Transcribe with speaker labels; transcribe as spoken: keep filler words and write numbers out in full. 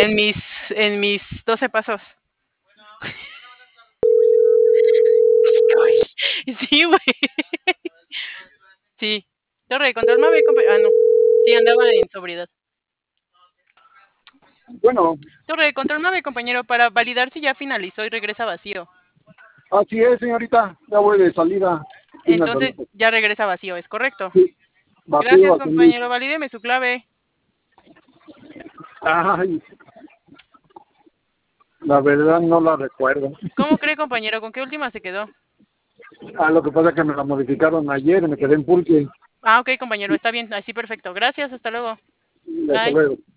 Speaker 1: en mis, en mis doce pasos. Sí, güey. Sí. Torre de control, Mave, compa- Ah, no. Sí, andaba en sobriedad.
Speaker 2: Bueno,
Speaker 1: Torre de control, Mave, compañero, para validar si ya finalizó y regresa vacío.
Speaker 2: así es, señorita. Ya voy de salida. Sí, me
Speaker 1: Entonces,
Speaker 2: permite.
Speaker 1: ya regresa vacío, ¿es correcto?
Speaker 2: Sí, vacío,
Speaker 1: Gracias,
Speaker 2: vacío.
Speaker 1: compañero. Valídeme su clave.
Speaker 2: Ay, la verdad no la recuerdo.
Speaker 1: ¿Cómo cree, compañero? ¿Con qué última se quedó?
Speaker 2: Ah, lo que pasa es que me la modificaron ayer y me quedé en pulque.
Speaker 1: Ah, ok, compañero, está bien. Así perfecto. Gracias, hasta luego.
Speaker 2: Hasta
Speaker 1: Bye.
Speaker 2: luego.